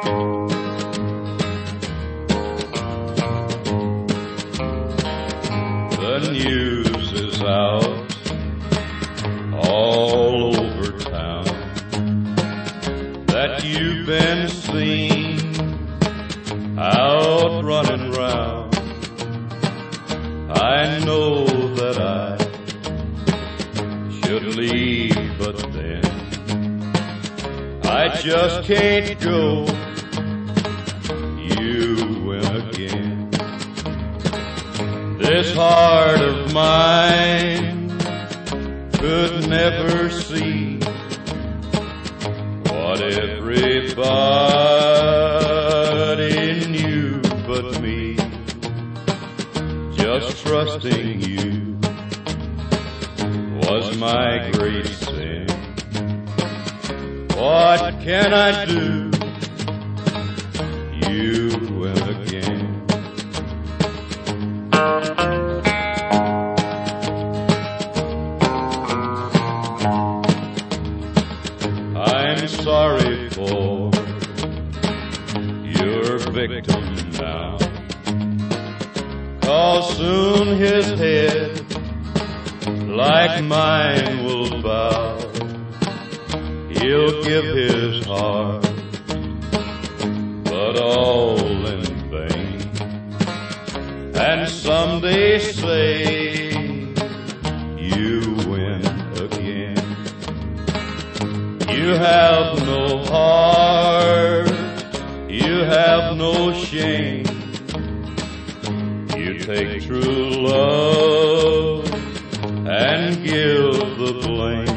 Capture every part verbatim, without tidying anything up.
The news is out all over town that you've been seen out running round. I know that I should leave, but then I just can't go. You win again. This heart of mine could never see what everybody knew but me. Just trusting you was my great sin. What can I do? You win again. I'm sorry for your victim now, 'cause soon his head, like mine, will bow. He'll give his heart, but all in vain, and someday say you win again. You have no heart, you have no shame. You take true love and give the blame.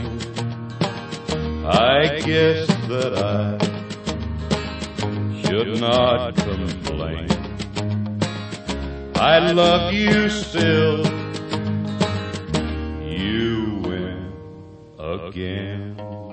I guess that I should not complain. I love you still. You win again.